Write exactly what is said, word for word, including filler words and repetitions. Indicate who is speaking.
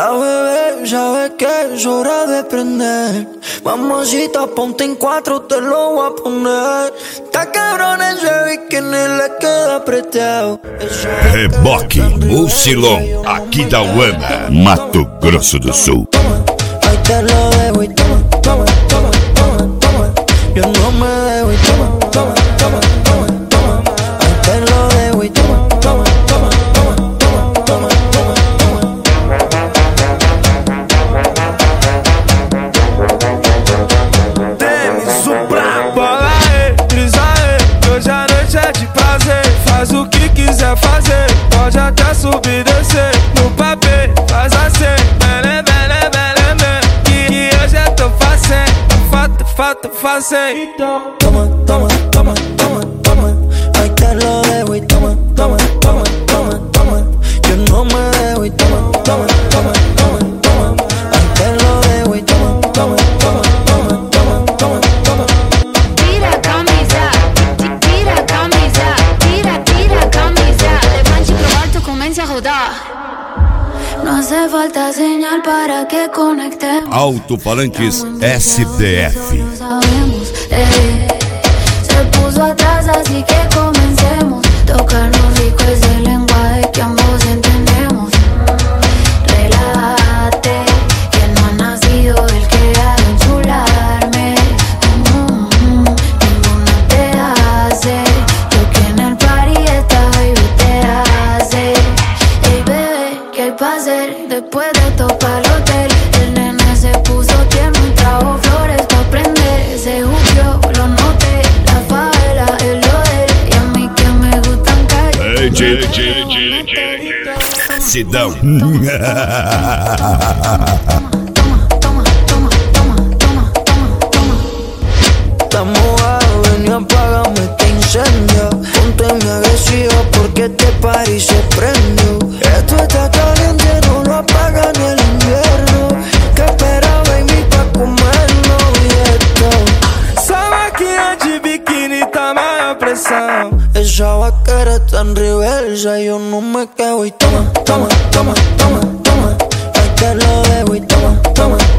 Speaker 1: La bebé sabe que es hora de prender. Mamacita, ponte en cuatro, te lo voy a poner. Está cabrón ese bikini, le queda apretado.
Speaker 2: Reboque, Mucilon, aqui da Uana, Mato Grosso do Sul.
Speaker 1: Ahí te lo dejo y toma, toma, toma, toma, toma. Yo no me dejo y toma, toma, toma, toma, toma. Ahí te lo dejo y toma, toma, toma, toma, toma, toma, toma, toma.
Speaker 3: Temos o pra bola, brisa, que hoje a noite é de prazer. Faz o que quiser fazer, pode até subir e descer. No papel, faz assim, bele, bele, bele, bele. Que hoje eu tô fazendo, fato, fato, fazendo.
Speaker 1: Toma, toma, toma, toma, toma. Ahí te lo dejo y toma, toma, toma, toma, toma. Yo no me dejo y toma, toma, toma, toma, toma. Ahí te lo dejo y toma, toma, toma, toma, toma, toma, toma.
Speaker 4: Tira a camisa, tira a camisa, tira, tira a camisa. Levante pro alto, comience a rodar. No hace falta señal para que conectemos.
Speaker 2: Alto-falantes S D F.
Speaker 4: Sabemos, eh, se puso atrás, así que comencemos. Tocarnos rico ese lenguaje que ambos entendemos. Relájate, que no ha nacido el que ha de enchularme. Mm, mm, Ninguna te hace lo que en el party esta baby te hace. Ey bebé, ¿qué hay pa' hacer después de topar el hotel? El nene se puso tierno y trajo flores pa' prender. Se juzgó, lo noté, la favela es lo de él. Y a mí que me gustan calles.
Speaker 2: Sidão.
Speaker 1: Está mojado, ven y apágame este incendio. Ponte mi agresiva porque este party se prendió. Esto está caliente, no lo apaga ni el invierno. Que espera, baby, pa' comernos y esto.
Speaker 3: Sabe que é de biquíni tá maior pressão.
Speaker 1: Esa vaquera está en reversa y yo no me quedo y toma, toma, toma, toma, toma. Ahí te lo dejo y toma, toma,